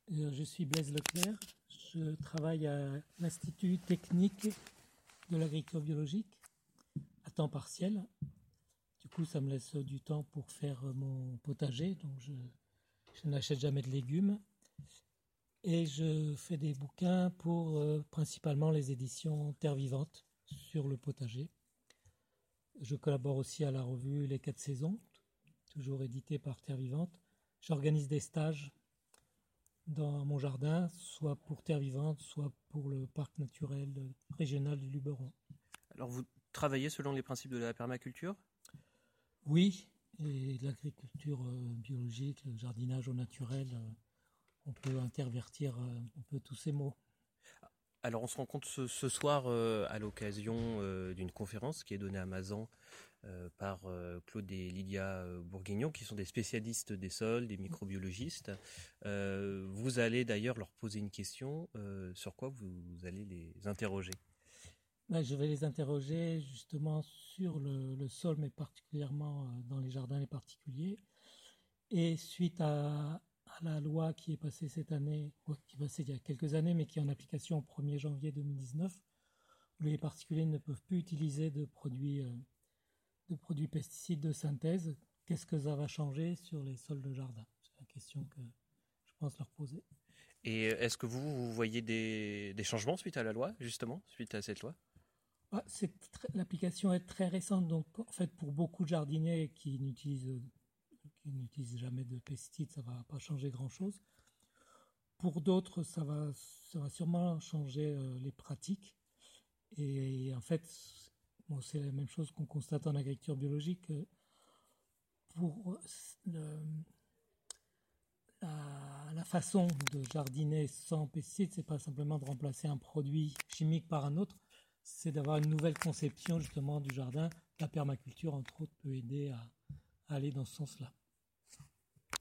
Je suis Blaise Leclerc, je travaille à l'Institut technique de l'agriculture biologique à temps partiel. Du coup, ça me laisse du temps pour faire mon potager, donc je n'achète jamais de légumes. Et je fais des bouquins pour principalement les éditions Terre Vivante sur le potager. Je collabore aussi à la revue Les 4 saisons, toujours édité par Terre Vivante. J'organise des stages dans mon jardin, soit pour Terre Vivante, soit pour le parc naturel régional du Luberon. Alors vous travaillez selon les principes de la permaculture ? Oui, et l'agriculture biologique, le jardinage au naturel, on peut intervertir un peu tous ces mots. Alors on se rencontre ce soir à l'occasion d'une conférence qui est donnée à Mazan par Claude et Lydia Bourguignon, qui sont des spécialistes des sols, des microbiologistes. Vous allez d'ailleurs leur poser une question, sur quoi vous allez les interroger. Je vais les interroger justement sur le sol, mais particulièrement dans les jardins les particuliers. Et suite à la loi qui est passée cette année, qui est passée il y a quelques années, mais qui est en application au 1er janvier 2019, où les particuliers ne peuvent plus utiliser de produits pesticides de synthèse, qu'est-ce que ça va changer sur les sols de jardin? C'est la question que je pense leur poser. Et est-ce que vous voyez des changements suite à la loi, justement, suite à cette loi ? L'application est très récente, donc en fait pour beaucoup de jardiniers qui n'utilisent jamais de pesticides, ça va pas changer grand-chose. Pour d'autres, ça va sûrement changer les pratiques. Et en fait, c'est la même chose qu'on constate en agriculture biologique. Pour la façon de jardiner sans pesticides, c'est pas simplement de remplacer un produit chimique par un autre, c'est d'avoir une nouvelle conception justement du jardin. La permaculture, entre autres, peut aider à aller dans ce sens-là.